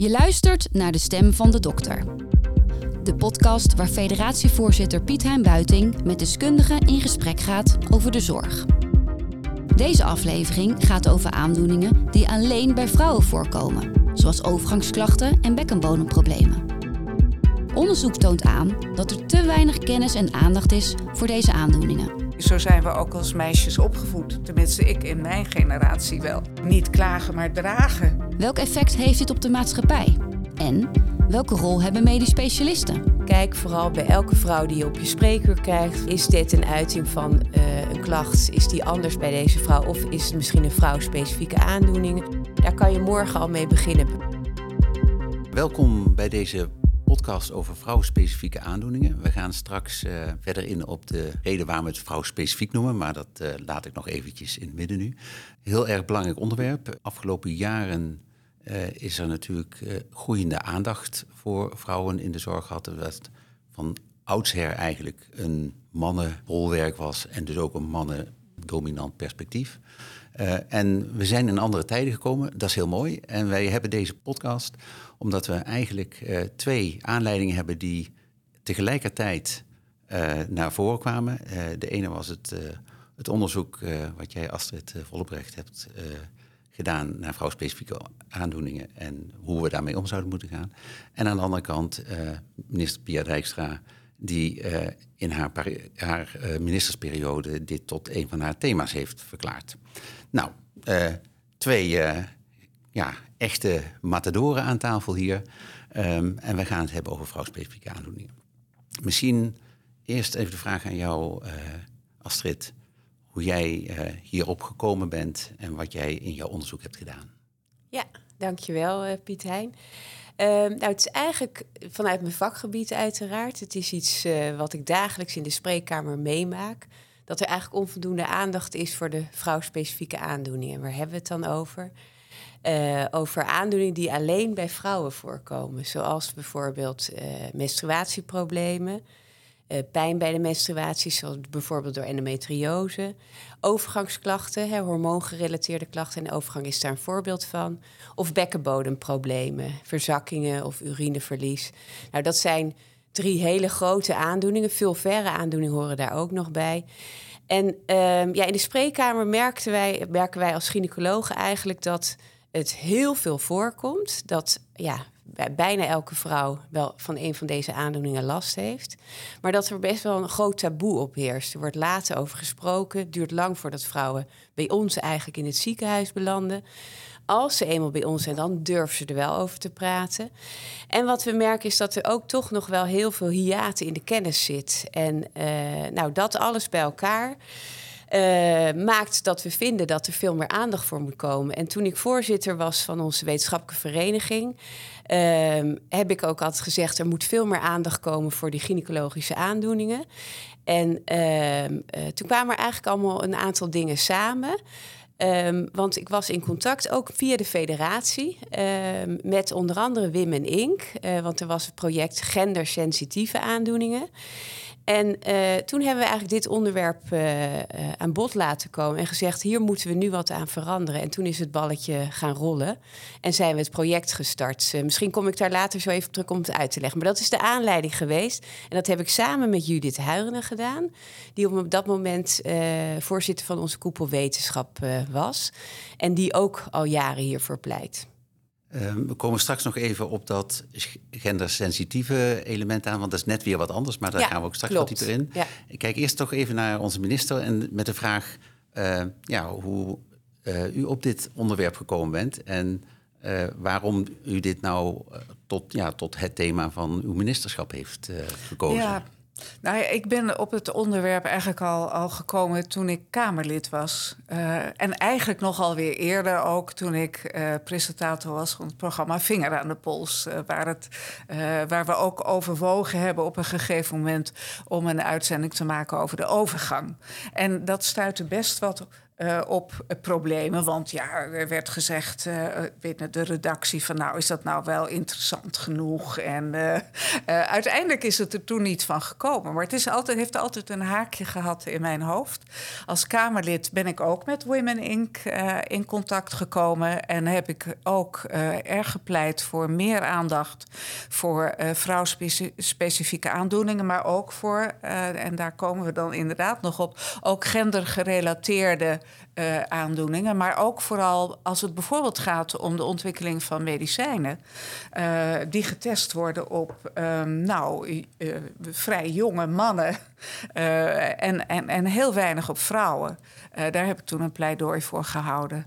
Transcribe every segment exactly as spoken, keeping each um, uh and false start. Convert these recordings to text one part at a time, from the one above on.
Je luistert naar De Stem van de Dokter. De podcast waar federatievoorzitter Piet-Hein Buiting met deskundigen in gesprek gaat over de zorg. Deze aflevering gaat over aandoeningen die alleen bij vrouwen voorkomen, zoals overgangsklachten en bekkenbodemproblemen. Onderzoek toont aan dat er te weinig kennis en aandacht is voor deze aandoeningen. Zo zijn we ook als meisjes opgevoed. Tenminste, ik in mijn generatie wel. Niet klagen, maar dragen. Welk effect heeft dit op de maatschappij? En welke rol hebben medisch specialisten? Kijk vooral bij elke vrouw die je op je spreekuur krijgt. Is dit een uiting van uh, een klacht? Is die anders bij deze vrouw? Of is het misschien een vrouwspecifieke aandoening? Daar kan je morgen al mee beginnen. Welkom bij deze podcast over vrouwspecifieke aandoeningen. We gaan straks uh, verder in op de reden waarom we het vrouwspecifiek noemen, maar dat uh, laat ik nog eventjes in het midden nu. Heel erg belangrijk onderwerp. Afgelopen jaren uh, is er natuurlijk uh, groeiende aandacht voor vrouwen in de zorg gehad. Dat het van oudsher eigenlijk een mannenbolwerk was en dus ook een mannendominant perspectief. Uh, en we zijn in andere tijden gekomen, dat is heel mooi. En wij hebben deze podcast omdat we eigenlijk uh, twee aanleidingen hebben die tegelijkertijd uh, naar voren kwamen. Uh, de ene was het, uh, het onderzoek uh, wat jij, Astrid uh, Vollebrecht, hebt uh, gedaan naar vrouwspecifieke aandoeningen en hoe we daarmee om zouden moeten gaan. En aan de andere kant uh, minister Pia Dijkstra, die uh, in haar, pari- haar uh, ministersperiode dit tot een van haar thema's heeft verklaard. Nou, uh, twee uh, ja, echte matadoren aan tafel hier. Um, en we gaan het hebben over vrouwspecifieke aandoeningen. Misschien eerst even de vraag aan jou, uh, Astrid, hoe jij uh, hierop gekomen bent en wat jij in jouw onderzoek hebt gedaan. Ja, dankjewel uh, Piet-Hein. Uh, nou, het is eigenlijk vanuit mijn vakgebied uiteraard. Het is iets uh, wat ik dagelijks in de spreekkamer meemaak. Dat er eigenlijk onvoldoende aandacht is voor de vrouwspecifieke aandoeningen. Waar hebben we het dan over? Uh, over aandoeningen die alleen bij vrouwen voorkomen. Zoals bijvoorbeeld uh, menstruatieproblemen. Uh, pijn bij de menstruatie, zoals bijvoorbeeld door endometriose. Overgangsklachten, hè, hormoongerelateerde klachten. En overgang is daar een voorbeeld van. Of bekkenbodemproblemen, verzakkingen of urineverlies. Nou, dat zijn drie hele grote aandoeningen. Veel verre aandoeningen horen daar ook nog bij. En uh, ja, in de spreekkamer merkten wij, merken wij als gynaecologen eigenlijk dat het heel veel voorkomt. Dat ja, bijna elke vrouw wel van een van deze aandoeningen last heeft. Maar dat er best wel een groot taboe op heerst. Er wordt later over gesproken. Het duurt lang voordat vrouwen bij ons eigenlijk in het ziekenhuis belanden. Als ze eenmaal bij ons zijn, dan durven ze er wel over te praten. En wat we merken is dat er ook toch nog wel heel veel hiaten in de kennis zit. En uh, nou, dat alles bij elkaar Uh, maakt dat we vinden dat er veel meer aandacht voor moet komen. En toen ik voorzitter was van onze wetenschappelijke vereniging, Uh, heb ik ook altijd gezegd, er moet veel meer aandacht komen voor die gynaecologische aandoeningen. En uh, uh, toen kwamen er eigenlijk allemaal een aantal dingen samen. Um, want ik was in contact, ook via de federatie, uh, met onder andere Women Incorporated. Uh, want er was het project gendersensitieve aandoeningen. En uh, toen hebben we eigenlijk dit onderwerp uh, uh, aan bod laten komen en gezegd, hier moeten we nu wat aan veranderen. En toen is het balletje gaan rollen en zijn we het project gestart. Uh, misschien kom ik daar later zo even op terug om het uit te leggen. Maar dat is de aanleiding geweest. En dat heb ik samen met Judith Huijrenen gedaan, die op dat moment uh, voorzitter van onze koepel wetenschap uh, was. En die ook al jaren hiervoor pleit. Uh, we komen straks nog even op dat gendersensitieve element aan, want dat is net weer wat anders, maar daar ja, gaan we ook straks klopt. wat dieper in. Ja. Ik kijk eerst toch even naar onze minister en met de vraag uh, ja, hoe uh, u op dit onderwerp gekomen bent en uh, waarom u dit nou uh, tot, ja, tot het thema van uw ministerschap heeft uh, gekozen. Ja. Nou ja, ik ben op het onderwerp eigenlijk al, al gekomen toen ik Kamerlid was. Uh, en eigenlijk nog alweer eerder ook toen ik uh, presentator was van het programma Vinger aan de Pols. Uh, waar, het, uh, waar we ook overwogen hebben op een gegeven moment om een uitzending te maken over de overgang. En dat stuitte best wat uh, op uh, problemen. Want ja, er werd gezegd uh, binnen de redactie van nou, is dat nou wel interessant genoeg? En uh, uh, uiteindelijk is het er toen niet van gekomen. Maar het is altijd, heeft altijd een haakje gehad in mijn hoofd. Als Kamerlid ben ik ook met Women Incorporated uh, in contact gekomen. En heb ik ook uh, erg gepleit voor meer aandacht voor uh, vrouwspecifieke aandoeningen. Maar ook voor, uh, en daar komen we dan inderdaad nog op, ook gendergerelateerde uh, aandoeningen. Maar ook vooral als het bijvoorbeeld gaat om de ontwikkeling van medicijnen. Uh, die getest worden op um, nou, uh, vrij jonge mannen. Uh, en, en, en heel weinig op vrouwen. Uh, daar heb ik toen een pleidooi voor gehouden.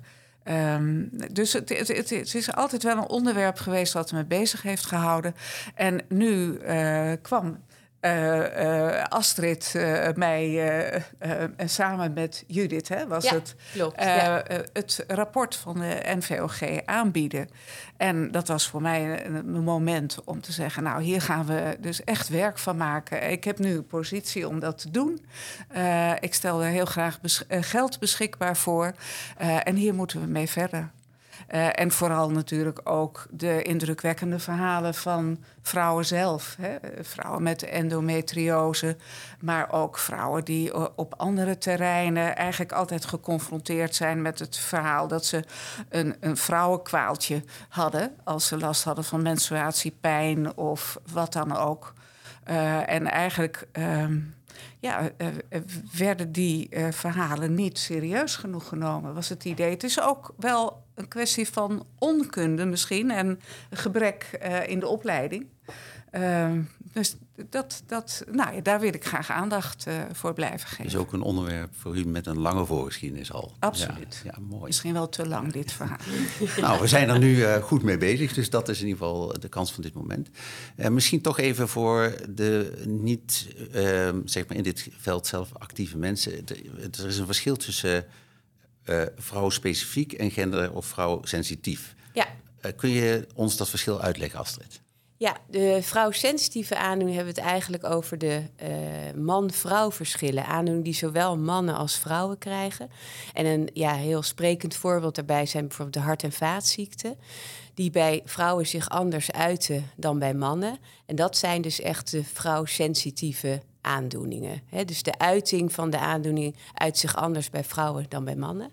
Um, dus het, het, het, het is altijd wel een onderwerp geweest wat me bezig heeft gehouden. En nu uh, kwam uh, uh, Astrid uh, mij uh, uh, samen met Judith, hè, was ja, het, klopt, uh, ja. uh, het rapport van de N V O G aanbieden. En dat was voor mij een, een moment om te zeggen, nou, hier gaan we dus echt werk van maken. Ik heb nu een positie om dat te doen. Uh, ik stel er heel graag bes- uh, geld beschikbaar voor. Uh, en hier moeten we mee verder. Uh, en vooral natuurlijk ook de indrukwekkende verhalen van vrouwen zelf. Hè? Vrouwen met endometriose, maar ook vrouwen die op andere terreinen eigenlijk altijd geconfronteerd zijn met het verhaal dat ze een, een vrouwenkwaaltje hadden als ze last hadden van menstruatiepijn of wat dan ook. Uh, en eigenlijk uh, ja, uh, werden die uh, verhalen niet serieus genoeg genomen, was het idee. Het is ook wel een kwestie van onkunde misschien en gebrek uh, in de opleiding. Uh, dus dat, dat, nou ja, daar wil ik graag aandacht uh, voor blijven geven. Is ook een onderwerp voor u met een lange voorgeschiedenis al. Absoluut. Ja, ja, mooi. Misschien wel te lang, dit verhaal. Nou, we zijn er nu uh, goed mee bezig, dus dat is in ieder geval de kans van dit moment. Uh, misschien toch even voor de niet, uh, zeg maar in dit veld zelf actieve mensen. De, er is een verschil tussen uh, vrouwspecifiek en gender- of vrouwsensitief. Ja. Uh, kun je ons dat verschil uitleggen, Astrid? Ja, de vrouwsensitieve aandoening hebben we het eigenlijk over de uh, man-vrouw verschillen. Aandoeningen die zowel mannen als vrouwen krijgen. En een ja, heel sprekend voorbeeld daarbij zijn bijvoorbeeld de hart- en vaatziekten. Die bij vrouwen zich anders uiten dan bij mannen. En dat zijn dus echt de vrouwsensitieve aandoeningen. He, dus de uiting van de aandoening uit zich anders bij vrouwen dan bij mannen.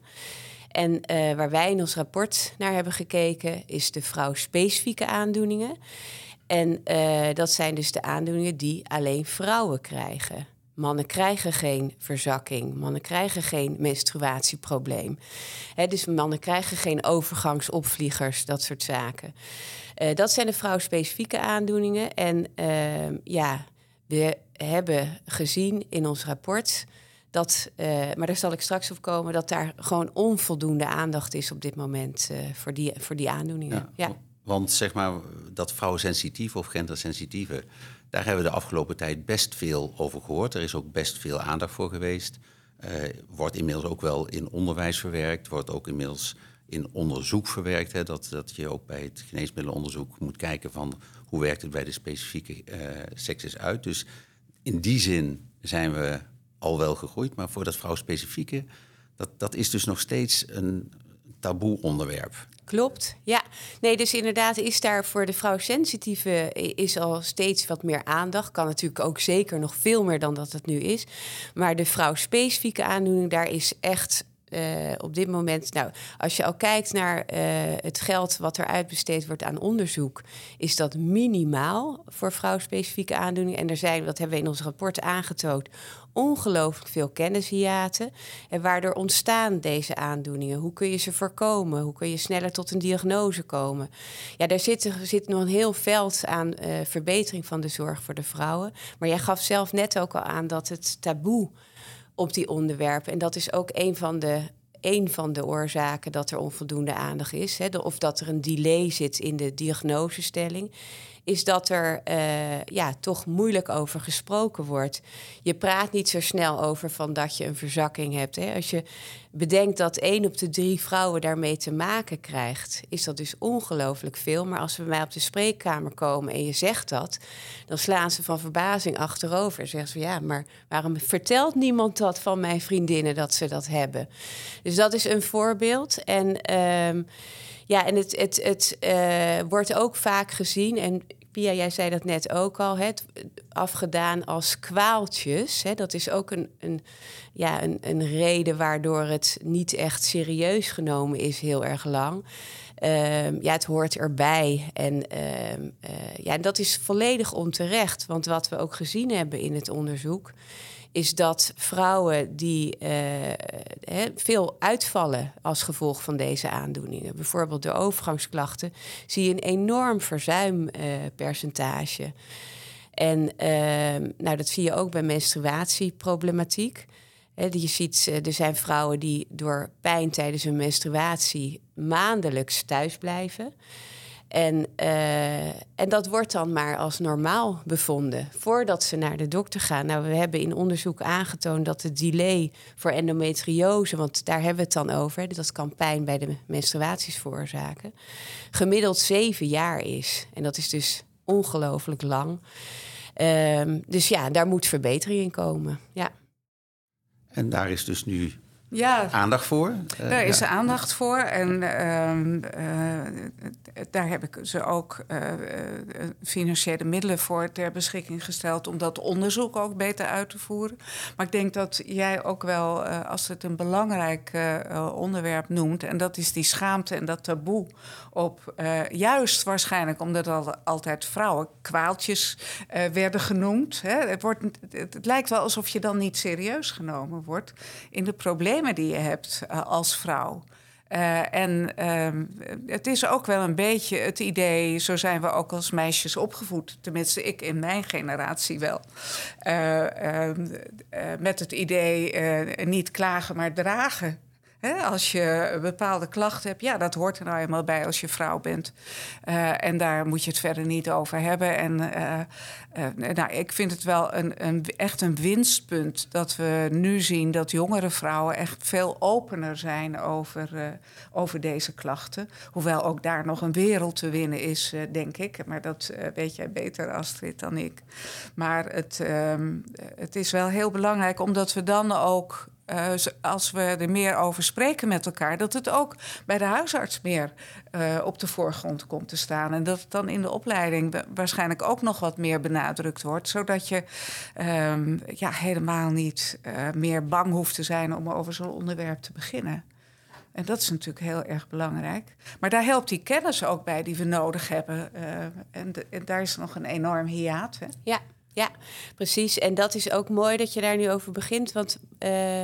En uh, waar wij in ons rapport naar hebben gekeken is de vrouwspecifieke aandoeningen. En uh, dat zijn dus de aandoeningen die alleen vrouwen krijgen. Mannen krijgen geen verzakking. Mannen krijgen geen menstruatieprobleem. He, dus mannen krijgen geen overgangsopvliegers, dat soort zaken. Uh, dat zijn de vrouwspecifieke aandoeningen. En uh, ja, we hebben gezien in ons rapport dat, uh, maar daar zal ik straks op komen, dat daar gewoon onvoldoende aandacht is op dit moment uh, voor, die, voor die aandoeningen. Ja, ja. Want zeg maar, dat vrouwensensitieve of gendersensitieve, daar hebben we de afgelopen tijd best veel over gehoord. Er is ook best veel aandacht voor geweest. Uh, wordt inmiddels ook wel in onderwijs verwerkt, wordt ook inmiddels in onderzoek verwerkt. Hè, dat, dat je ook bij het geneesmiddelenonderzoek moet kijken van hoe werkt het bij de specifieke uh, sekses uit. Dus in die zin zijn we al wel gegroeid, maar voor dat vrouwspecifieke, dat, dat is dus nog steeds een taboe onderwerp. Klopt, ja. Nee, dus inderdaad is daar voor de vrouwsensitieve is al steeds wat meer aandacht. Kan natuurlijk ook zeker nog veel meer dan dat het nu is. Maar de vrouwspecifieke aandoening, daar is echt uh, op dit moment, nou, als je al kijkt naar uh, het geld wat er uitbesteed wordt aan onderzoek, is dat minimaal voor vrouwspecifieke aandoeningen. En er zijn, dat hebben we in ons rapport aangetoond, ongelooflijk veel kennishiaten. En waardoor ontstaan deze aandoeningen? Hoe kun je ze voorkomen? Hoe kun je sneller tot een diagnose komen? Ja, daar zit, zit nog een heel veld aan uh, verbetering van de zorg voor de vrouwen. Maar jij gaf zelf net ook al aan dat het taboe op die onderwerpen, en dat is ook een van de, een van de oorzaken dat er onvoldoende aandacht is, hè, of dat er een delay zit in de diagnosestelling, is dat er uh, ja, toch moeilijk over gesproken wordt. Je praat niet zo snel over van dat je een verzakking hebt. Hè. Als je bedenkt dat één op de drie vrouwen daarmee te maken krijgt, is dat dus ongelooflijk veel. Maar als we bij mij op de spreekkamer komen en je zegt dat, dan slaan ze van verbazing achterover. En zeggen ze, ja, maar waarom vertelt niemand dat van mijn vriendinnen dat ze dat hebben? Dus dat is een voorbeeld. En um, ja, en het, het, het uh, wordt ook vaak gezien, en Pia, jij zei dat net ook al, het afgedaan als kwaaltjes. Hè, dat is ook een, een, ja, een, een reden waardoor het niet echt serieus genomen is heel erg lang. Uh, ja, het hoort erbij. En uh, uh, ja, dat is volledig onterecht. Want wat we ook gezien hebben in het onderzoek is dat vrouwen die uh, he, veel uitvallen als gevolg van deze aandoeningen, bijvoorbeeld de overgangsklachten, zie je een enorm verzuimpercentage. Uh, en uh, nou, dat zie je ook bij menstruatieproblematiek. He, je ziet, uh, er zijn vrouwen die door pijn tijdens hun menstruatie maandelijks thuis blijven. En, uh, en dat wordt dan maar als normaal bevonden voordat ze naar de dokter gaan. Nou, we hebben in onderzoek aangetoond dat de delay voor endometriose, want daar hebben we het dan over, dat kan pijn bij de menstruaties veroorzaken, gemiddeld zeven jaar is. En dat is dus ongelooflijk lang. Um, dus ja, daar moet verbetering in komen. Ja. En daar is dus nu Ja, aandacht voor? Uh, daar is ja. aandacht voor. En uh, uh, daar heb ik ze ook uh, uh, financiële middelen voor ter beschikking gesteld om dat onderzoek ook beter uit te voeren. Maar ik denk dat jij ook wel, uh, als het een belangrijk uh, onderwerp noemt, en dat is die schaamte en dat taboe op, uh, juist waarschijnlijk omdat al, altijd vrouwen kwaaltjes uh, werden genoemd. Hè. Het, wordt, het, het lijkt wel alsof je dan niet serieus genomen wordt in de problemen die je hebt uh, als vrouw. Uh, en uh, het is ook wel een beetje het idee, zo zijn we ook als meisjes opgevoed, tenminste ik in mijn generatie wel, uh, uh, uh, met het idee uh, niet klagen, maar dragen. He, als je bepaalde klachten hebt, ja, dat hoort er nou eenmaal bij als je vrouw bent. Uh, en daar moet je het verder niet over hebben. En uh, uh, nou, ik vind het wel een, een, echt een winstpunt dat we nu zien dat jongere vrouwen echt veel opener zijn over, uh, over deze klachten. Hoewel ook daar nog een wereld te winnen is, uh, denk ik. Maar dat uh, weet jij beter, Astrid, dan ik. Maar het, uh, het is wel heel belangrijk, omdat we dan ook, Uh, als we er meer over spreken met elkaar, dat het ook bij de huisarts meer uh, op de voorgrond komt te staan. En dat het dan in de opleiding waarschijnlijk ook nog wat meer benadrukt wordt, zodat je um, ja, helemaal niet uh, meer bang hoeft te zijn om over zo'n onderwerp te beginnen. En dat is natuurlijk heel erg belangrijk. Maar daar helpt die kennis ook bij die we nodig hebben. Uh, en, de, en daar is nog een enorm hiaat. Hè? Ja. Ja, precies. En dat is ook mooi dat je daar nu over begint. Want uh,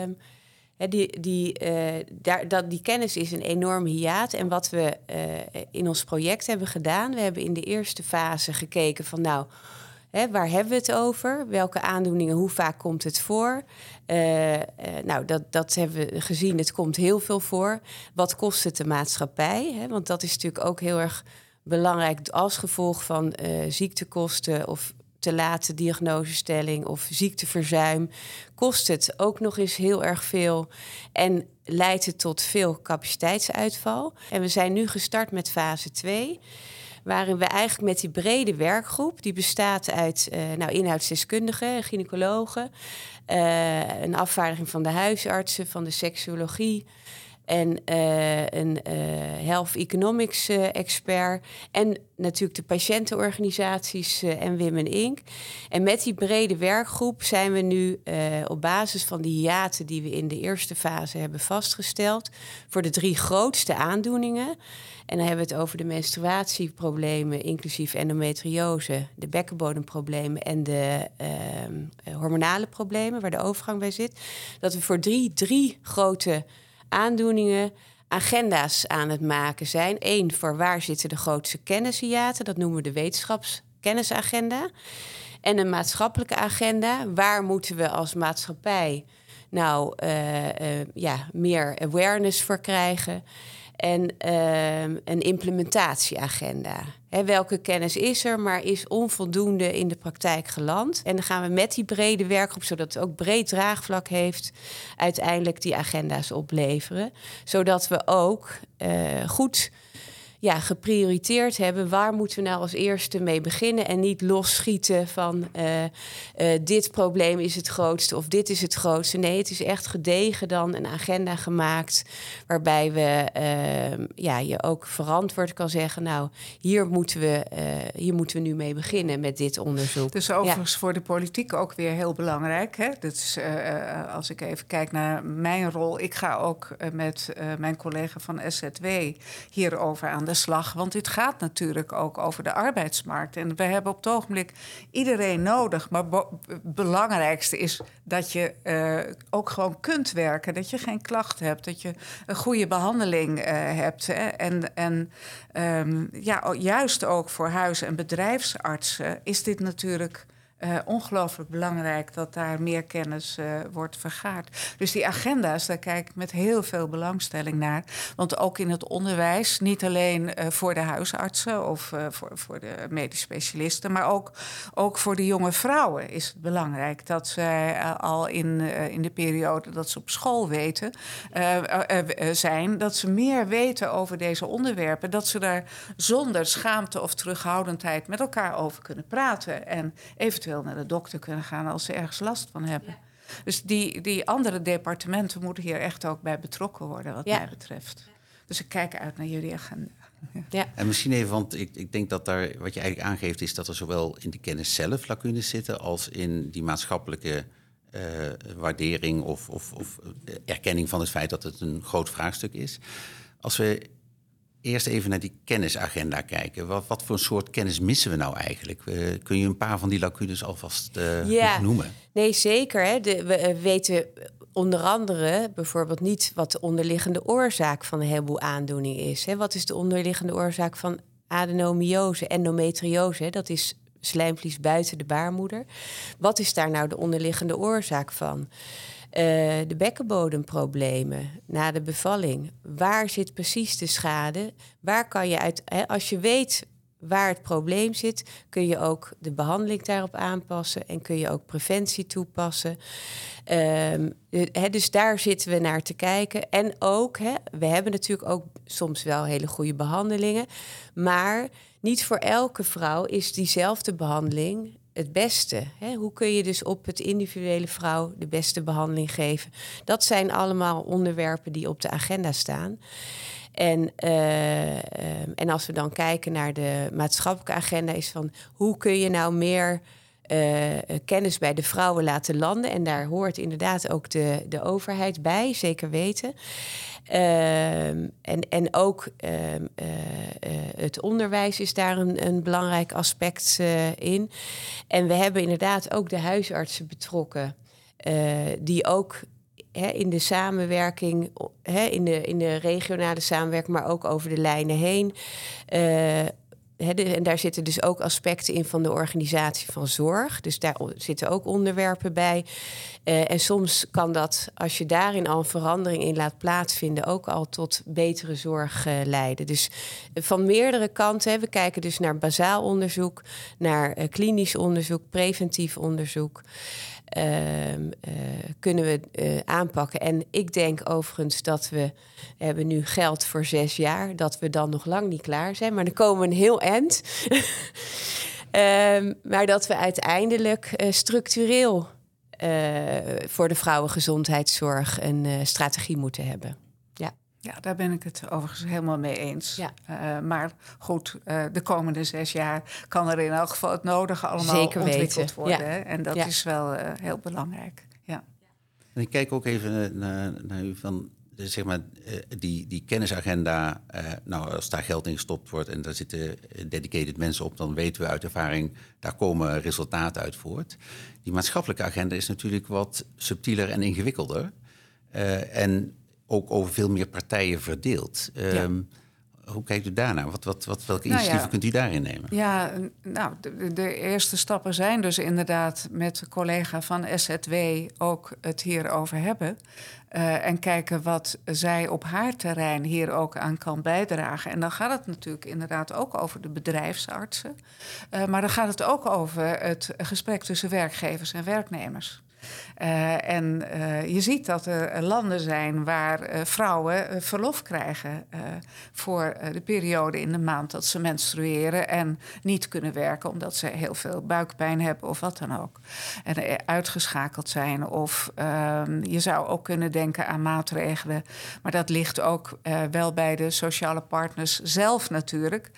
die, die, uh, daar, dat, die kennis is een enorm hiaat. En wat we uh, in ons project hebben gedaan, we hebben in de eerste fase gekeken van, nou, hè, waar hebben we het over? Welke aandoeningen, hoe vaak komt het voor? Uh, uh, nou, dat, dat hebben we gezien, het komt heel veel voor. Wat kost het de maatschappij? Hè? Want dat is natuurlijk ook heel erg belangrijk als gevolg van uh, ziektekosten of te late diagnosestelling of ziekteverzuim, kost het ook nog eens heel erg veel en leidt het tot veel capaciteitsuitval. En we zijn nu gestart met fase twee, waarin we eigenlijk met die brede werkgroep, die bestaat uit uh, nou, inhoudsdeskundigen, gynaecologen, uh, een afvaardiging van de huisartsen, van de seksuologie en uh, een uh, health economics uh, expert en natuurlijk de patiëntenorganisaties uh, en Women incorporated. En met die brede werkgroep zijn we nu uh, op basis van die hiaten die we in de eerste fase hebben vastgesteld voor de drie grootste aandoeningen. En dan hebben we het over de menstruatieproblemen, inclusief endometriose, de bekkenbodemproblemen en de uh, hormonale problemen, waar de overgang bij zit. Dat we voor drie, drie grote aandoeningen agenda's aan het maken zijn. Eén, voor waar zitten de grootste kennishiaten, dat noemen we de wetenschapskennisagenda. En een maatschappelijke agenda, waar moeten we als maatschappij nou uh, uh, ja, meer awareness voor krijgen. En uh, een implementatieagenda. He, welke kennis is er, maar is onvoldoende in de praktijk geland? En dan gaan we met die brede werkgroep, zodat het ook breed draagvlak heeft, uiteindelijk die agenda's opleveren. Zodat we ook uh, goed ja, geprioriteerd hebben. Waar moeten we nou als eerste mee beginnen? En niet losschieten van uh, uh, dit probleem is het grootste of dit is het grootste. Nee, het is echt gedegen dan een agenda gemaakt waarbij we uh, ja, je ook verantwoord kan zeggen, nou, hier moeten we, uh, hier moeten we nu mee beginnen met dit onderzoek. Dus overigens ja. voor de politiek ook weer heel belangrijk. Hè? Dat is, uh, als ik even kijk naar mijn rol. Ik ga ook uh, met uh, mijn collega van S Z W hierover aan de slag. Want dit gaat natuurlijk ook over de arbeidsmarkt. En we hebben op het ogenblik iedereen nodig. Maar bo- het belangrijkste is dat je uh, ook gewoon kunt werken. Dat je geen klachten hebt. Dat je een goede behandeling uh, hebt. Hè? En, en um, ja, juist ook voor huis- en bedrijfsartsen is dit natuurlijk Uh, ongelooflijk belangrijk dat daar meer kennis uh, wordt vergaard. Dus die agenda's, daar kijk ik met heel veel belangstelling naar. Want ook in het onderwijs, niet alleen uh, voor de huisartsen of uh, voor, voor de medisch specialisten, maar ook, ook voor de jonge vrouwen is het belangrijk dat zij uh, al in, uh, in de periode dat ze op school weten, uh, uh, uh, zijn, dat ze meer weten over deze onderwerpen, dat ze daar zonder schaamte of terughoudendheid met elkaar over kunnen praten en eventueel naar de dokter kunnen gaan als ze ergens last van hebben. Ja. Dus die, die andere departementen moeten hier echt ook bij betrokken worden, wat ja. mij betreft. Dus ik kijk uit naar jullie agenda. Ja. Ja. En misschien even, want ik, ik denk dat daar wat je eigenlijk aangeeft is dat er zowel in de kennis zelf lacunes zitten als in die maatschappelijke uh, waardering of, of, of erkenning van het feit dat het een groot vraagstuk is. Als we eerst even naar die kennisagenda kijken. Wat, wat voor een soort kennis missen we nou eigenlijk? Uh, kun je een paar van die lacunes alvast uh, ja, noemen? Nee, zeker. Hè. De, we uh, weten onder andere bijvoorbeeld niet wat de onderliggende oorzaak van een heleboel aandoeningen is. Hè. Wat is de onderliggende oorzaak van adenomiose, endometriose? Hè? Dat is slijmvlies buiten de baarmoeder. Wat is daar nou de onderliggende oorzaak van? Uh, de bekkenbodemproblemen na de bevalling. Waar zit precies de schade? Waar kan je uit, hè, als je weet waar het probleem zit, kun je ook de behandeling daarop aanpassen en kun je ook preventie toepassen. Um, he, dus daar zitten we naar te kijken. En ook, he, we hebben natuurlijk ook soms wel hele goede behandelingen, maar niet voor elke vrouw is diezelfde behandeling het beste. Hè? Hoe kun je dus op het individuele vrouw de beste behandeling geven? Dat zijn allemaal onderwerpen die op de agenda staan. En, uh, uh, en als we dan kijken naar de maatschappelijke agenda, is van hoe kun je nou meer uh, kennis bij de vrouwen laten landen? En daar hoort inderdaad ook de, de overheid bij, zeker weten. Uh, en, en ook uh, uh, uh, het onderwijs is daar een, een belangrijk aspect uh, in. En we hebben inderdaad ook de huisartsen betrokken, uh, die ook he, in de samenwerking, he, in, de, in de regionale samenwerking, maar ook over de lijnen heen. Uh, He, de, en daar zitten dus ook aspecten in van de organisatie van zorg. Dus daar zitten ook onderwerpen bij. Uh, en soms kan dat, als je daarin al een verandering in laat plaatsvinden, ook al tot betere zorg uh, leiden. Dus uh, van meerdere kanten. Hè, we kijken dus naar bazaal onderzoek, naar uh, klinisch onderzoek, preventief onderzoek. Uh, uh, kunnen we uh, aanpakken. En ik denk overigens dat we, we hebben nu geld voor zes jaar, dat we dan nog lang niet klaar zijn, maar dan komen we een heel eind. uh, maar dat we uiteindelijk uh, structureel uh, voor de vrouwengezondheidszorg een uh, strategie moeten hebben. Ja. Ja, daar ben ik het overigens helemaal mee eens. Ja. Uh, maar goed, uh, de komende zes jaar kan er in elk geval het nodige allemaal Zeker ontwikkeld weten. worden. Ja. Hè? En dat ja. is wel uh, heel belangrijk. Ja. En ik kijk ook even naar, naar u van, zeg maar, die, die kennisagenda. Uh, nou, als daar geld in gestopt wordt en daar zitten dedicated mensen op, dan weten we uit ervaring, daar komen resultaten uit voort. Die maatschappelijke agenda is natuurlijk wat subtieler en ingewikkelder. Uh, en ook over veel meer partijen verdeeld. Um, ja. hoe kijkt u daarnaar? Wat, wat, wat, welke Nou initiatieven ja. kunt u daarin nemen? Ja, nou, de, de eerste stappen zijn dus inderdaad met de collega van S Z W ook het hierover hebben. Uh, en kijken wat zij op haar terrein hier ook aan kan bijdragen. En dan gaat het natuurlijk inderdaad ook over de bedrijfsartsen. Uh, maar dan gaat het ook over het gesprek tussen werkgevers en werknemers. Uh, en uh, je ziet dat er landen zijn waar uh, vrouwen uh, verlof krijgen uh, voor uh, de periode in de maand dat ze menstrueren en niet kunnen werken omdat ze heel veel buikpijn hebben of wat dan ook. En uh, uitgeschakeld zijn. Of uh, je zou ook kunnen denken aan maatregelen, maar dat ligt ook uh, wel bij de sociale partners zelf natuurlijk.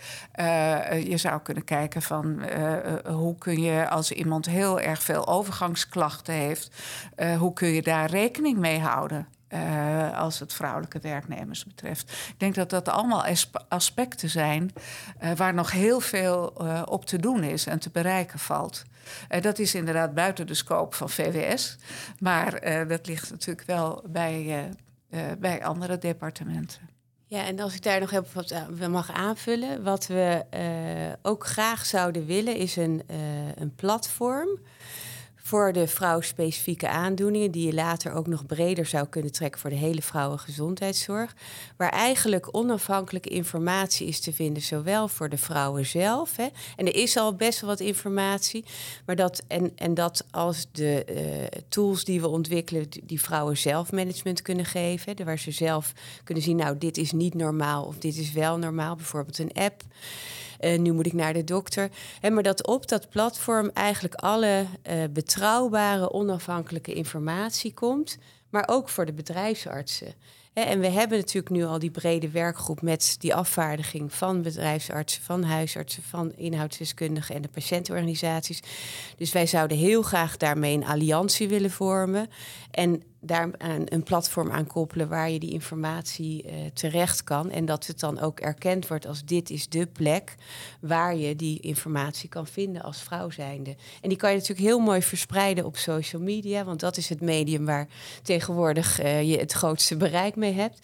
Uh, je zou kunnen kijken van uh, hoe kun je als iemand heel erg veel overgangsklachten heeft, Uh, hoe kun je daar rekening mee houden uh, als het vrouwelijke werknemers betreft? Ik denk dat dat allemaal aspecten zijn uh, waar nog heel veel uh, op te doen is en te bereiken valt. Uh, dat is inderdaad buiten de scope van V W S, maar uh, dat ligt natuurlijk wel bij, uh, uh, bij andere departementen. Ja, en als ik daar nog even wat mag aanvullen, wat we uh, ook graag zouden willen is een, uh, een platform voor de vrouwspecifieke aandoeningen, die je later ook nog breder zou kunnen trekken voor de hele vrouwengezondheidszorg, waar eigenlijk onafhankelijke informatie is te vinden, zowel voor de vrouwen zelf, hè, en er is al best wel wat informatie, maar dat en, en dat als de uh, tools die we ontwikkelen, die vrouwen zelfmanagement kunnen geven, hè, waar ze zelf kunnen zien, nou, dit is niet normaal of dit is wel normaal, bijvoorbeeld een app. Uh, nu moet ik naar de dokter. He, maar dat op dat platform eigenlijk alle uh, betrouwbare, onafhankelijke informatie komt. Maar ook voor de bedrijfsartsen. He, en we hebben natuurlijk nu al die brede werkgroep met die afvaardiging van bedrijfsartsen, van huisartsen, van inhoudsdeskundigen en de patiëntenorganisaties. Dus wij zouden heel graag daarmee een alliantie willen vormen. En daar een, een platform aan koppelen waar je die informatie uh, terecht kan. En dat het dan ook erkend wordt als dit is de plek waar je die informatie kan vinden als vrouw zijnde. En die kan je natuurlijk heel mooi verspreiden op social media, want dat is het medium waar tegenwoordig uh, je het grootste bereik mee hebt.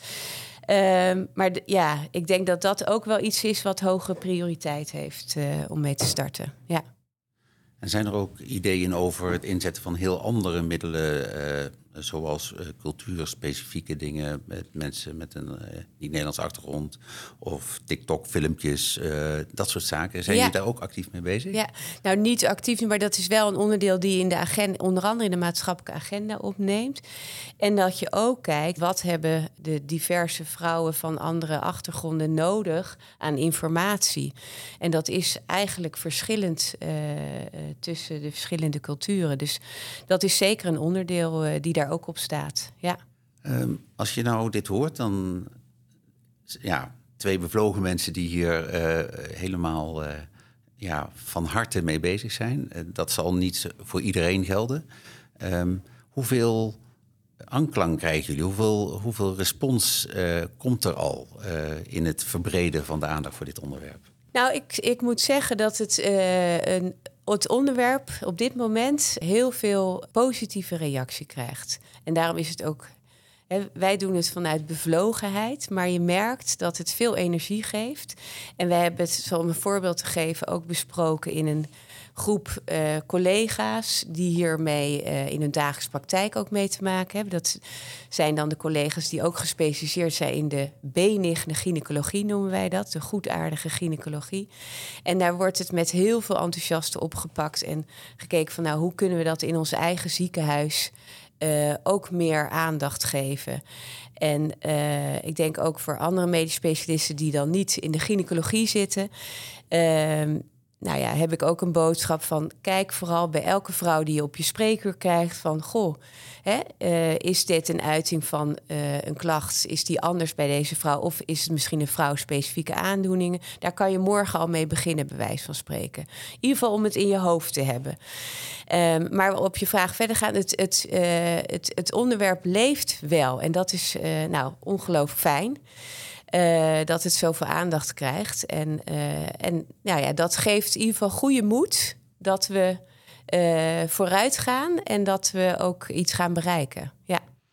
Um, maar d- ja, ik denk dat dat ook wel iets is wat hoge prioriteit heeft uh, om mee te starten. Ja. En zijn er ook ideeën over het inzetten van heel andere middelen, uh, zoals uh, cultuurspecifieke dingen met mensen met een uh, niet-Nederlandse achtergrond of TikTok-filmpjes, uh, dat soort zaken. Zijn ja. jullie daar ook actief mee bezig? Ja, nou niet actief, maar dat is wel een onderdeel die in de agenda, onder andere in de maatschappelijke agenda opneemt. En dat je ook kijkt, wat hebben de diverse vrouwen van andere achtergronden nodig aan informatie? En dat is eigenlijk verschillend uh, tussen de verschillende culturen. Dus dat is zeker een onderdeel uh, die daar ook op staat. Ja. Um, als je nou dit hoort, dan ja, twee bevlogen mensen die hier uh, helemaal uh, ja, van harte mee bezig zijn. Uh, dat zal niet voor iedereen gelden. Um, hoeveel aanklank krijgen jullie? Hoeveel, hoeveel respons uh, komt er al uh, in het verbreden van de aandacht voor dit onderwerp? Nou, ik, ik moet zeggen dat het, uh, een, het onderwerp op dit moment heel veel positieve reactie krijgt. En daarom is het ook, hè, wij doen het vanuit bevlogenheid, maar je merkt dat het veel energie geeft. En wij hebben het, zo om een voorbeeld te geven, ook besproken in een groep uh, collega's die hiermee uh, in hun dagelijkse praktijk ook mee te maken hebben. Dat zijn dan de collega's die ook gespecialiseerd zijn in de benigne gynaecologie, noemen wij dat, de goedaardige gynaecologie. En daar wordt het met heel veel enthousiaste opgepakt en gekeken van, nou, hoe kunnen we dat in ons eigen ziekenhuis uh, ook meer aandacht geven. En uh, ik denk ook voor andere medisch specialisten die dan niet in de gynaecologie zitten, Uh, Nou ja, heb ik ook een boodschap van, kijk vooral bij elke vrouw die je op je spreekuur krijgt van, goh, hè, uh, is dit een uiting van uh, een klacht? Is die anders bij deze vrouw? Of is het misschien een vrouwspecifieke aandoeningen? Daar kan je morgen al mee beginnen, bij wijze van spreken. In ieder geval om het in je hoofd te hebben. Um, maar op je vraag verder gaan, het, het, uh, het, het onderwerp leeft wel. En dat is uh, nou ongelooflijk fijn. Uh, dat het zoveel aandacht krijgt. En, uh, en nou ja, dat geeft in ieder geval goede moed dat we uh, vooruit gaan en dat we ook iets gaan bereiken. Ja.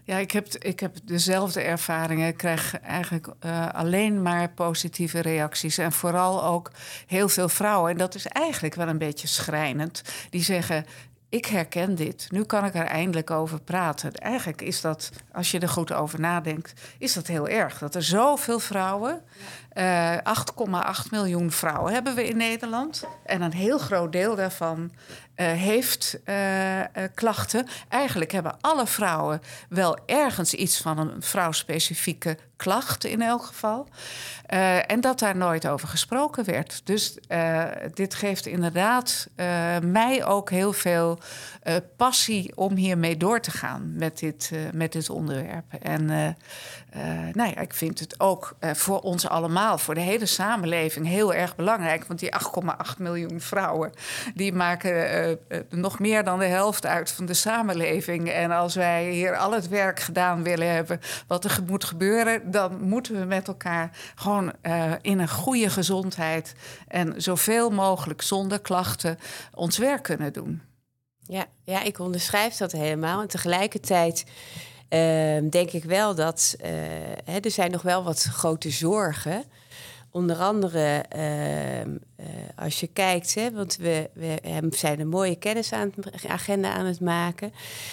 Ja, ik heb, ik heb dezelfde ervaringen. Ik krijg eigenlijk uh, alleen maar positieve reacties. En vooral ook heel veel vrouwen. En dat is eigenlijk wel een beetje schrijnend. Die zeggen, ik herken dit. Nu kan ik er eindelijk over praten. Eigenlijk is dat, als je er goed over nadenkt, is dat heel erg. Dat er zoveel vrouwen, uh, acht komma acht miljoen vrouwen hebben we in Nederland. En een heel groot deel daarvan uh, heeft uh, uh, klachten. Eigenlijk hebben alle vrouwen wel ergens iets van een vrouwspecifieke klacht in elk geval. Uh, en dat daar nooit over gesproken werd. Dus uh, dit geeft inderdaad uh, mij ook heel veel uh, passie om hiermee door te gaan met dit, uh, met dit onderwerp. En uh, uh, nou ja, ik vind het ook uh, voor ons allemaal, voor de hele samenleving, heel erg belangrijk. Want die acht komma acht miljoen vrouwen, die maken uh, uh, nog meer dan de helft uit van de samenleving. En als wij hier al het werk gedaan willen hebben wat er moet gebeuren, dan moeten we met elkaar gewoon uh, in een goede gezondheid en zoveel mogelijk zonder klachten ons werk kunnen doen. Ja, ja, ik onderschrijf dat helemaal. En tegelijkertijd uh, denk ik wel dat uh, hè, er zijn nog wel wat grote zorgen. Onder andere uh, uh, als je kijkt, hè, want we, we zijn een mooie kennisagenda aan het maken.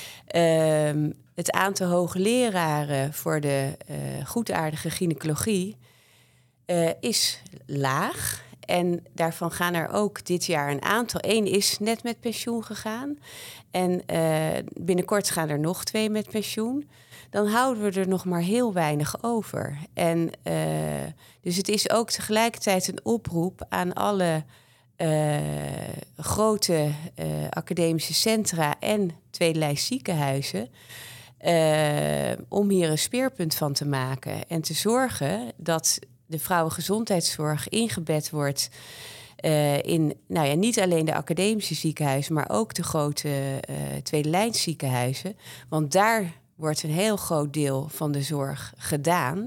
Uh, het aantal hoogleraren voor de uh, goedaardige gynaecologie uh, is laag. En daarvan gaan er ook dit jaar een aantal. Eén is net met pensioen gegaan. En uh, binnenkort gaan er nog twee met pensioen. Dan houden we er nog maar heel weinig over. En uh, dus het is ook tegelijkertijd een oproep aan alle uh, grote uh, academische centra en tweede lijn ziekenhuizen. Uh, om hier een speerpunt van te maken. En te zorgen dat de vrouwengezondheidszorg ingebed wordt uh, in, nou ja, niet alleen de academische ziekenhuizen, maar ook de grote uh, tweede lijn ziekenhuizen. Want daar wordt een heel groot deel van de zorg gedaan.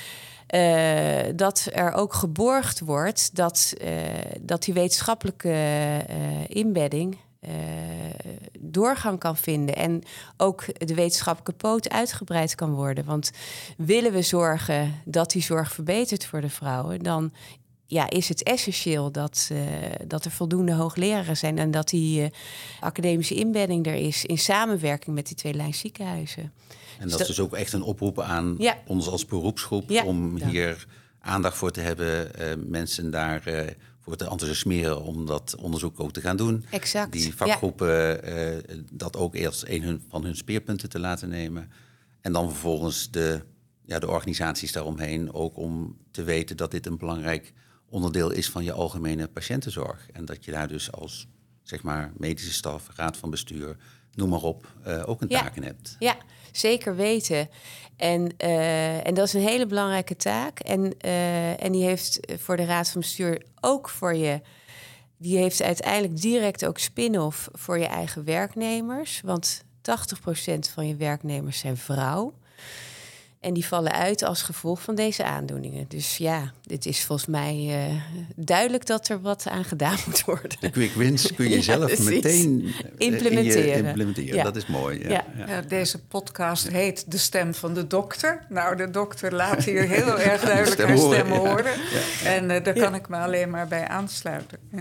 Uh, dat er ook geborgd wordt dat, uh, dat die wetenschappelijke uh, inbedding Uh, doorgang kan vinden en ook de wetenschappelijke poot uitgebreid kan worden. Want willen we zorgen dat die zorg verbetert voor de vrouwen, dan ja, is het essentieel dat, uh, dat er voldoende hoogleraren zijn en dat die uh, academische inbedding er is in samenwerking met die tweede lijn ziekenhuizen. En dus dat is dus ook echt een oproep aan ja. ons als beroepsgroep ja, om hier aandacht voor te hebben, uh, mensen daar uh, voor te enthousiasmeren om dat onderzoek ook te gaan doen. Exact. Die vakgroepen ja. uh, dat ook eerst een hun, van hun speerpunten te laten nemen. En dan vervolgens de, ja, de organisaties daaromheen ook om te weten dat dit een belangrijk onderdeel is van je algemene patiëntenzorg. En dat je daar dus als zeg maar medische staf, raad van bestuur, noem maar op, uh, ook een ja. taak in hebt. Ja, zeker weten. En, uh, en dat is een hele belangrijke taak. En, uh, en die heeft voor de raad van bestuur ook voor je, die heeft uiteindelijk direct ook spin-off voor je eigen werknemers. Want tachtig procent van je werknemers zijn vrouw. En die vallen uit als gevolg van deze aandoeningen. Dus ja, het is volgens mij uh, duidelijk dat er wat aan gedaan moet worden. De quick wins kun je ja, zelf meteen implementeren. implementeren. Ja. Dat is mooi. Ja. Ja. Ja. Ja, deze podcast heet De Stem van de Dokter. Nou, de dokter laat hier heel erg duidelijk haar stem horen. Ja. Ja. En uh, daar kan ja. ik me alleen maar bij aansluiten. Ja.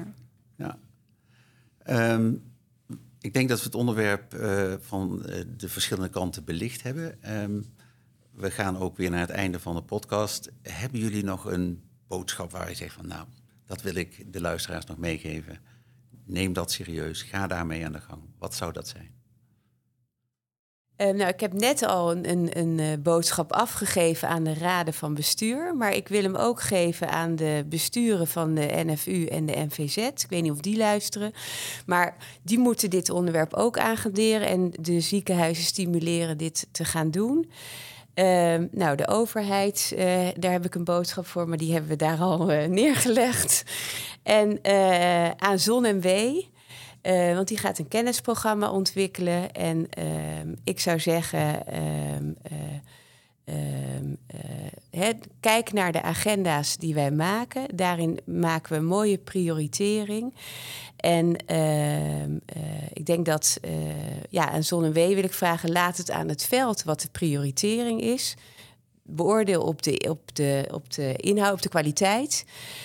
Ja. Um, ik denk dat we het onderwerp uh, van uh, de verschillende kanten belicht hebben. Um, We gaan ook weer naar het einde van de podcast. Hebben jullie nog een boodschap waar je zegt van, nou, dat wil ik de luisteraars nog meegeven? Neem dat serieus, ga daarmee aan de gang. Wat zou dat zijn? Uh, nou, ik heb net al een, een, een uh, boodschap afgegeven aan de raden van bestuur. Maar ik wil hem ook geven aan de besturen van de N F U en de N V Z. Ik weet niet of die luisteren. Maar die moeten dit onderwerp ook agenderen en de ziekenhuizen stimuleren dit te gaan doen. Uh, nou, de overheid, uh, daar heb ik een boodschap voor, maar die hebben we daar al uh, neergelegd. En uh, aan Zon en W, uh, want die gaat een kennisprogramma ontwikkelen. En uh, ik zou zeggen, uh, uh, uh, he, kijk naar de agenda's die wij maken. Daarin maken we een mooie prioritering. En uh, uh, ik denk dat uh, ja, aan Zon en Wee wil ik vragen, laat het aan het veld wat de prioritering is. Beoordeel op de, op de, op de inhoud, op de kwaliteit.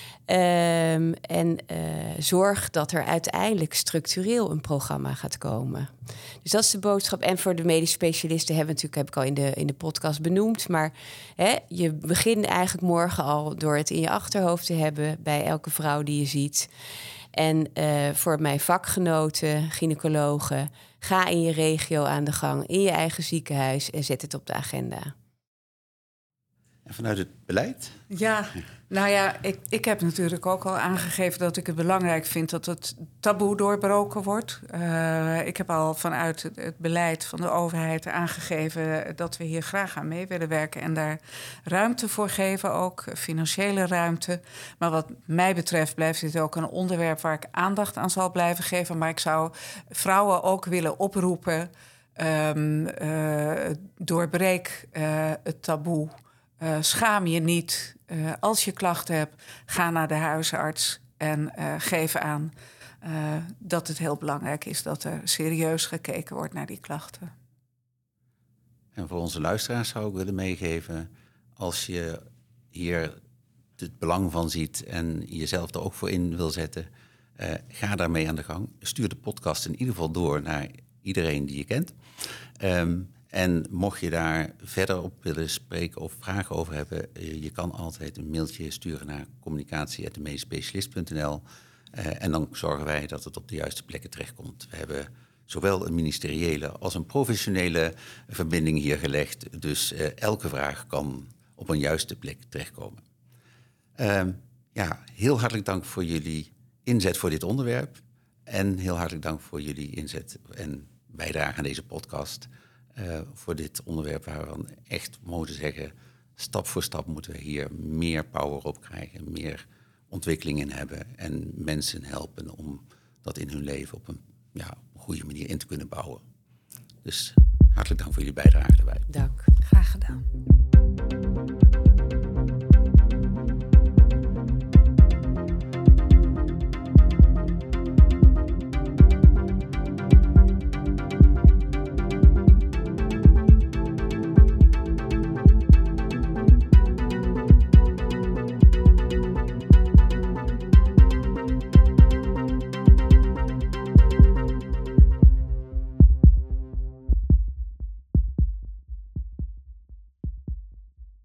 Um, en uh, zorg dat er uiteindelijk structureel een programma gaat komen. Dus dat is de boodschap. En voor de medisch specialisten hebben we natuurlijk, heb ik al in de, in de podcast benoemd. Maar hè, je begint eigenlijk morgen al door het in je achterhoofd te hebben bij elke vrouw die je ziet. En uh, voor mijn vakgenoten, gynaecologen, ga in je regio aan de gang, in je eigen ziekenhuis en zet het op de agenda. En vanuit het beleid? Ja, nou ja, ik, ik heb natuurlijk ook al aangegeven dat ik het belangrijk vind dat het taboe doorbroken wordt. Uh, ik heb al vanuit het, het beleid van de overheid aangegeven dat we hier graag aan mee willen werken en daar ruimte voor geven, ook financiële ruimte. Maar wat mij betreft blijft dit ook een onderwerp waar ik aandacht aan zal blijven geven. Maar ik zou vrouwen ook willen oproepen, um, uh, doorbreek uh, het taboe. Uh, schaam je niet. Uh, als je klachten hebt, ga naar de huisarts en uh, geef aan uh, dat het heel belangrijk is dat er serieus gekeken wordt naar die klachten. En voor onze luisteraars zou ik willen meegeven, als je hier het belang van ziet en jezelf er ook voor in wil zetten, uh, ga daarmee aan de gang. Stuur de podcast in ieder geval door naar iedereen die je kent. Um, En mocht je daar verder op willen spreken of vragen over hebben, je kan altijd een mailtje sturen naar communicatie apenstaartje medisch specialist punt n l. Uh, en dan zorgen wij dat het op de juiste plekken terechtkomt. We hebben zowel een ministeriële als een professionele verbinding hier gelegd. Dus uh, elke vraag kan op een juiste plek terechtkomen. Uh, ja, heel hartelijk dank voor jullie inzet voor dit onderwerp. En heel hartelijk dank voor jullie inzet en bijdrage aan deze podcast. Uh, voor dit onderwerp waar we dan echt moeten zeggen, stap voor stap moeten we hier meer power op krijgen, meer ontwikkeling in hebben en mensen helpen om dat in hun leven op een ja, goede manier in te kunnen bouwen. Dus hartelijk dank voor jullie bijdrage daarbij. Dank. Graag gedaan.